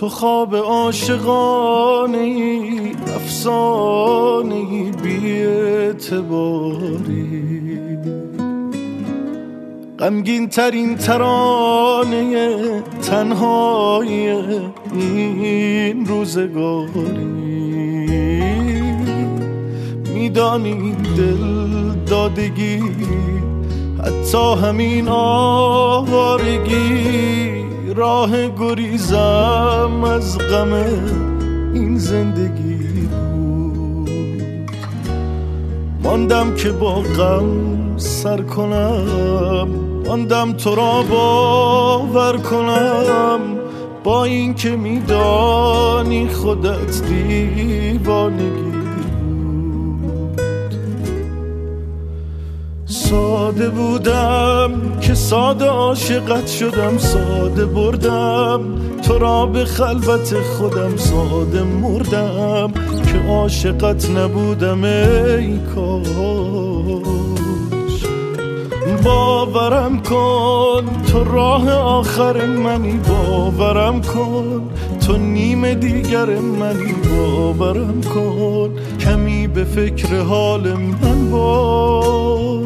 تو خواب عاشقانه‌ای، افسانه‌ای بی اعتباری، غمگین ترین ترانه تنهایی این روزگاری. میدانی دل دادگی حتی همین آوارگی، راه گریزم از غم این زندگی بود. ماندم که با غم سر کنم، ماندم تو را باور کنم، با این که میدانی خودت دیوانگی. ساده بودم که ساده عاشقت شدم، ساده بردم تو را به خلوت خودم، ساده مردم که عاشقت نبودم ای کاش. باورم کن تو راه آخر منی، باورم کن تو نیم دیگر منی، باورم کن کمی به فکر حال من باش.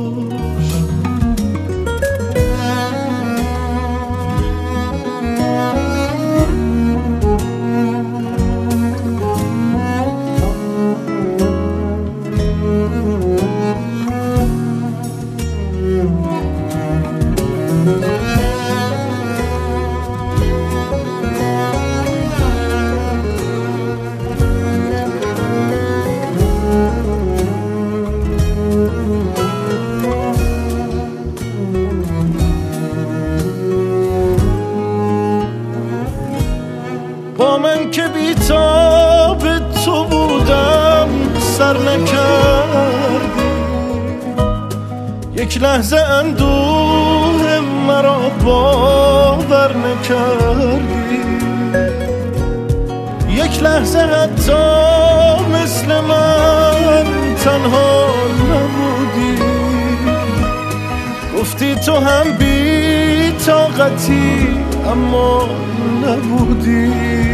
با من که بی‌تاب تو بودم سر نکردی، یک لحظه اندوه مرا باور نکردی، یک لحظه حتی مثل من تنها نبودی. گفتی تو هم بی طاقتی اما نبودی.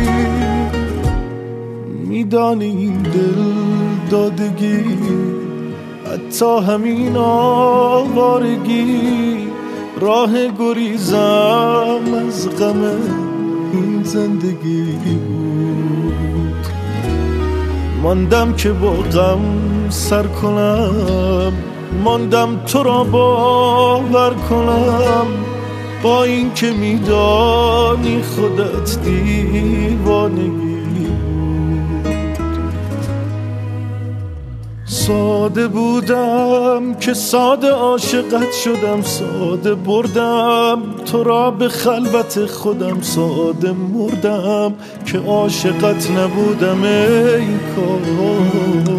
میدانی این دل دادگی حتی همین آوارگی، راه گریزم از غم این زندگی بود. ماندم که با غم سر کنم، ماندم تو را باور کنم، با این که میدانی خودت دیوانگی. ساده بودم که ساده عاشقت شدم، ساده بردم تو را به خلوت خودم، ساده مردم که عاشقت نبودم ای کاش.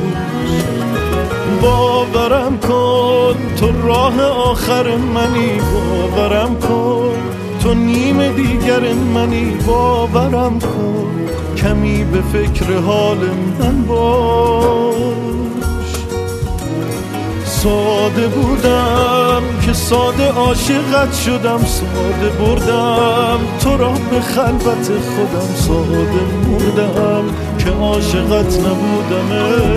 باورم کن تو راه آخر منی، باورم کن تو نیم دیگر منی، باورم کن کمی به فکر حال من باش. ساده بودم که ساده عاشقت شدم، ساده بردم تو را به خلوت خودم، ساده مردم که عاشقت نبودم.